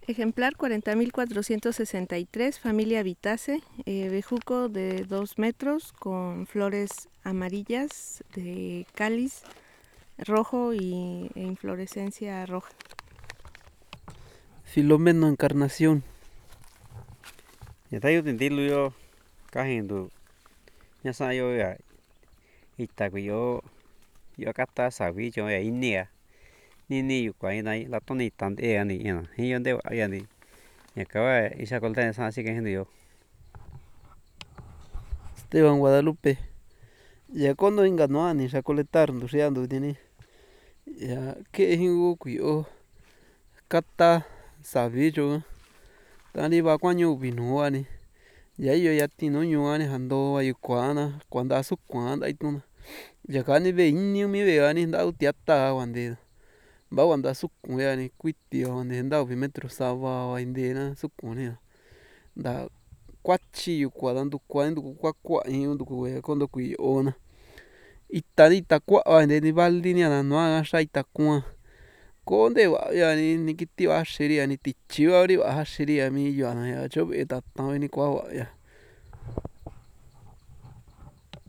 Ejemplar 40.463, familia Vitace, bejuco de 2 metros con flores amarillas de cáliz rojo e inflorescencia roja. Filomeno Encarnación. Yatayo tentilu yo kajendu ñasa yo ya itakuyo yo kata sabi yo ya inia ni yu kwa ina la toni tante ani ina yo de ya ni ya kawa isa kolta sa así que gente yo Esteban Guadalupe. Ya cuando enganó a ni recolectar nduciando tiene ya que hingo kuyo kata sabi yo tani va cuaño vino ani ya yo ya tino ñu ani jando ayu kuana cuanda su kuanda ituna ya kani ve iño mi ve ani nda utiata wande va wanda su kuya ni kuitio wande nda vi metro sava wande su kunia nda kuachi yu kuadando kuando kuakua indo kuya kondo kuiona itani itakua wande ni valdi ni ana noa xa itakua konde va yani ni kiti va xeria ni tichi va ri va xeria mi yo ana ya cho ve tata ni kua va ya.